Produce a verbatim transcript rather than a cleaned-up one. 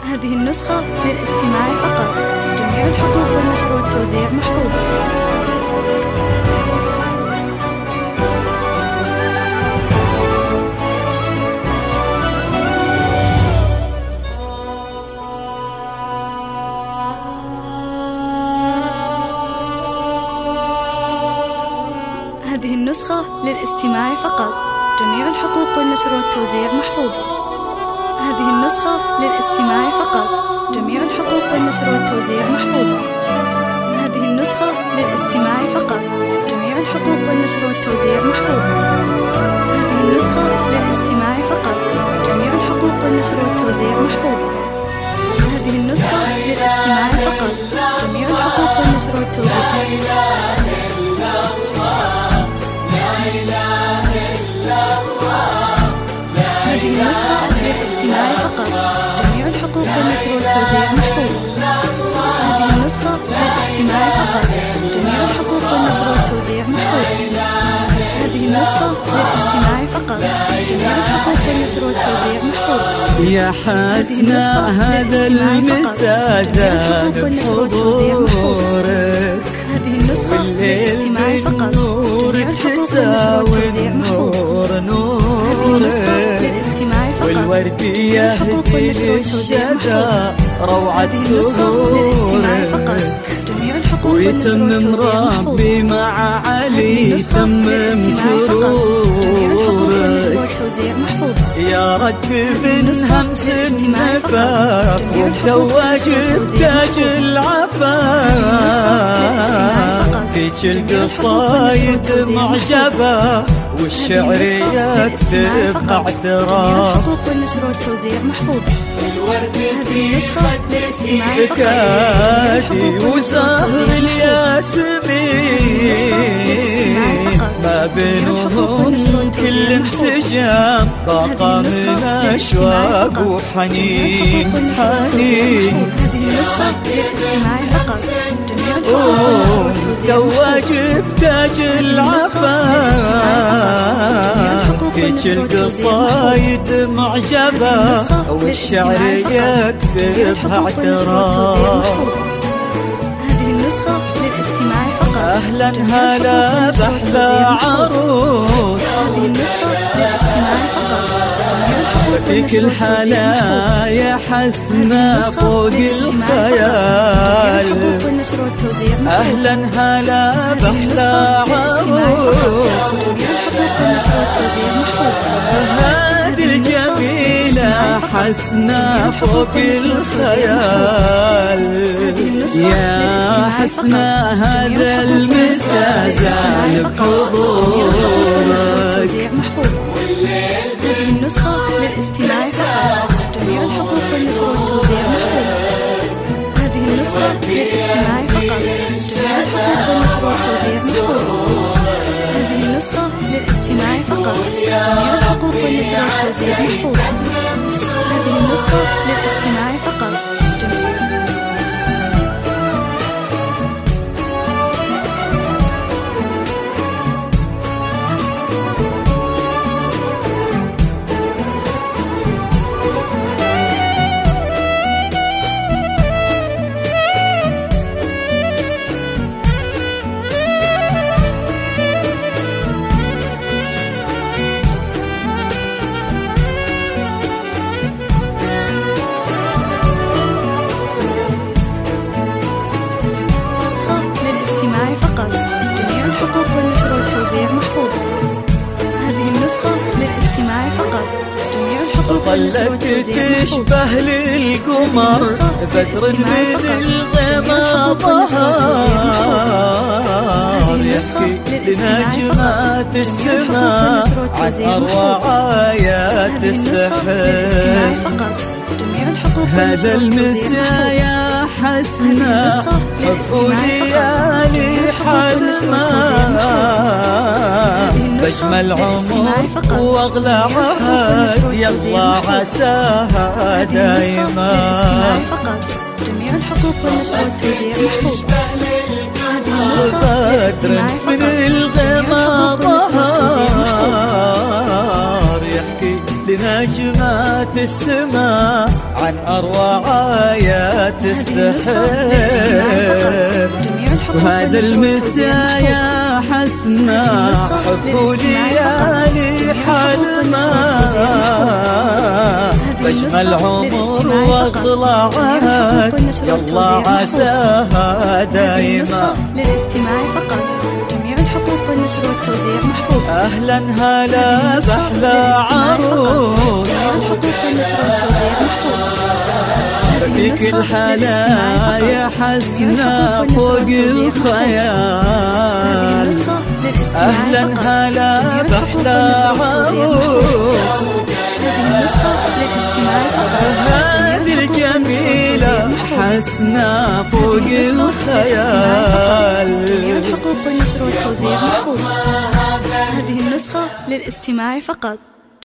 هذه النسخة للاستماع فقط. جميع الحقوق والنشر والتوزيع محفوظة. هذه النسخة للاستماع فقط. جميع الحقوق والنشر والتوزيع محفوظة. هذه النسخة للاستماع فقط. جميع الحقوق والنشر والتوزيع محفوظة. هذه النسخة للاستماع فقط. جميع الحقوق والنشر والتوزيع محفوظة. هذه النسخة للاستماع فقط. جميع الحقوق والنشر والتوزيع محفوظة. هذه النسخة للاستماع فقط. جميع الحقوق والنشر والتوزيع. هذه النسخة للاستماع فقط. جميع الحقوق والنشر والتوزيع محفوظة. هذه النسخة للاستماع فقط. جميع الحقوق والنشر والتوزيع محفوظة. هذه النسخة للاستماع فقط. جميع الحقوق والنشر والتوزيع محفوظة. يا حسنا هذا المساء زاد بحضورك. هذه النسخة للاستماع فقط. نورك تساوي نور نورك، والورد يهدي للشدى روعة سرورك، ويتمم ربي مع علي تمم سرورك. يا رب من همس النفاف وتواجب تاج العفاف، فيك القصايد معجبة والشعر يكتب اعتراف. هذه النسخة للاستماع فكادي وزهر الياسمين ما بينهم كل انسجام، باقى من اشواق وحنين حنين. هذه النسخة للاستماع فقط. تواجب تاج العفاف، فيك القصايد معجبة والشعر يكتبها اعتراف. هذه النسخة للاستماع فقط. أهلا هلا بأحلى عروس. هذه النسخة للاستماع فقط. فيك الحنايا حسنا فوق الخيال. أهلا هلا بأحلى عروس. هذه الجميلة حسنا فوق الخيال. يا حسنا هذا المساء زال بحضورك. هذه النسخة للاستماع فقط. جميع الحقوق والنشر والتوزيع محفوظة. هذه النسخة للاستماع فقط. جميع الحقوق والنشر والتوزيع محفوظة. هذه النسخة للاستماع فقط. جميع الحقوق والنشر والتوزيع محفوظة. هذه النسخة للاستماع فقط. ظلت تشبه للقمر بدر من الغمام ظهر، يحكي لنجمات السماء عن أروع آيات السحر. هذا المساء يا حسنا حب ليالي حلمة، بجمل عمر واغلى عهد يلا عساها دايما. جميع الحقوق والنشر والتوزيع محفوظ. بدر من الغمام ظهر، يحكي لنا لنجمات السماء عن أروع آيات السحر. وهذا المساء يا حسنا حب ليالي حلمة بجمل عمر واغلى عهد يلا عساها دايما. للاستماع فقط. جميع الحقوق والنشر والتوزيع محفوظ. أهلا هلا بأحلى عروس فيك الحلا يا حسنا فوق الخيال. أهلا هلا بأحلى عروس هذه الجميلة حسنا فوق الخيال. الحقوق والنشر والتوزيع محفوظ. هذه النسخة للاستماع فقط.